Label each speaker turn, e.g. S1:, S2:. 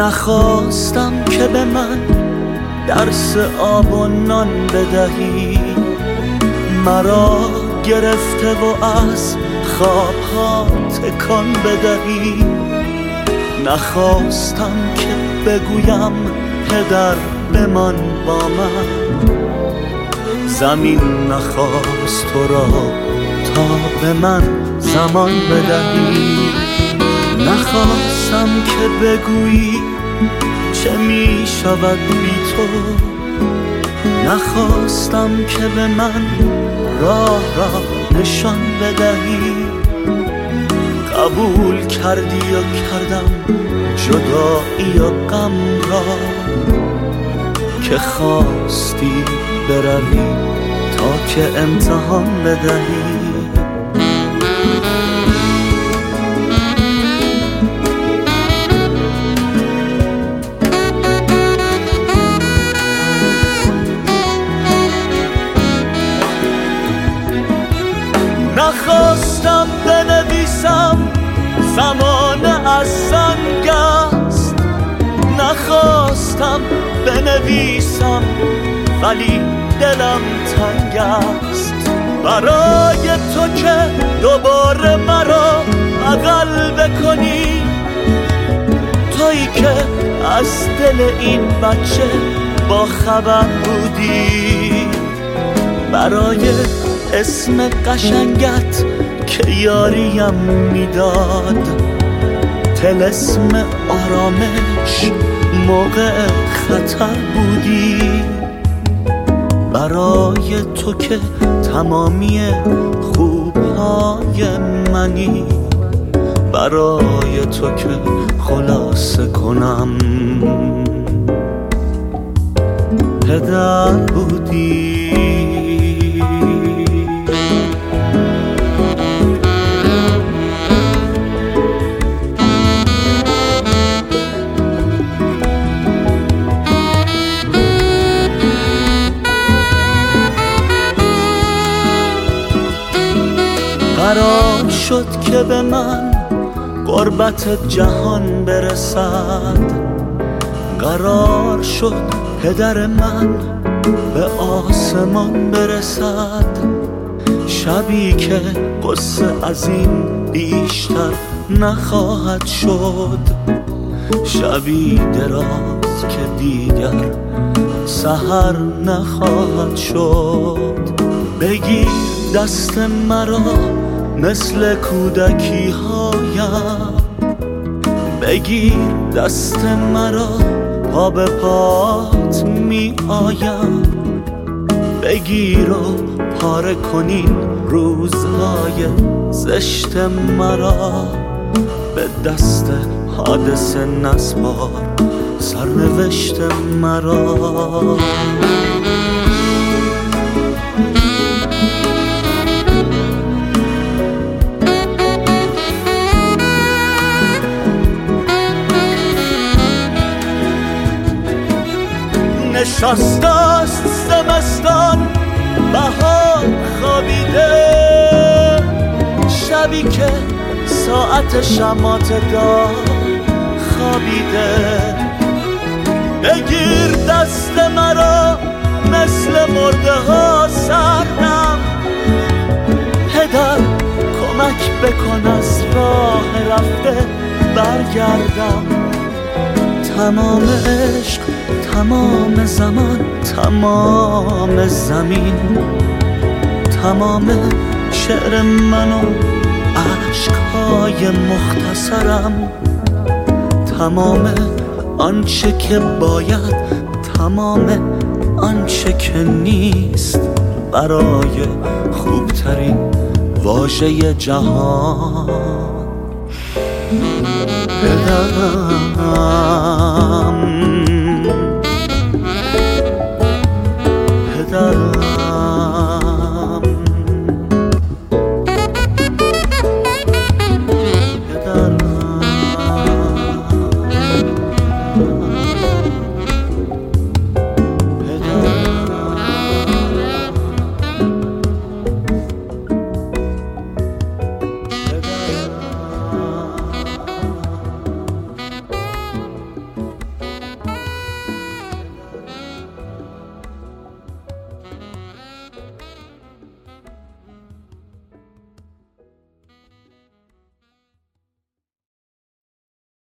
S1: نخواستم که به من درس آب و نان بدهی، مرا گرفته و از خوابها تکان بدهی. نخواستم که بگویم پدر بمان با من، زمین نخواست تو را تا به من زمان بدهی. نخواستم که بگویی چه می شود بی تو، نخواستم که به من راه را نشان بدهی. قبول کردی و کردم جدایی و غم را، که خواستی بروی تا که امتحان بدهی. نخواستم بنویسم زمانه از سنگ است، نخواستم بنویسم ولی دلم تنگ است. برای تو که دوباره مرا بغل بکنی، تویی که از دل این بچه با خبر بودی. برای اسم قشنگت که یاریم میداد، طلسم آرامش موقع خطر بودی. برای تو که تمامی خوبهای منی، برای تو که خلاصه کنم پدر بودی. قرار شد که به من غربت جهان برسد، قرار شد پدر من به آسمان برسد. شبی که قصه از این بیشتر نخواهد شد، شبی دراز که دیگر سحر نخواهد شد. بگیر دست مرا مثل کودکی هایم، بگیر دست مرا پا به پات می آیم. بگیر و پاره کنین روزهای زشت مرا، به دست حادثه نسپار سرنوشت مرا. نشسته است زمستان بهار خوابیده، شبی که ساعت شمات دار خوابیده. بگیر دست مرا مثل مرده ها سردم، پدر کمک بکن از راه رفته برگردم. تمام عشق، تمام زمان، تمام زمین، تمام شعر من و عشقهای مختصرم، تمام آنچه که باید، تمام آنچه که نیست، برای خوبترین واژه جهان پدرم.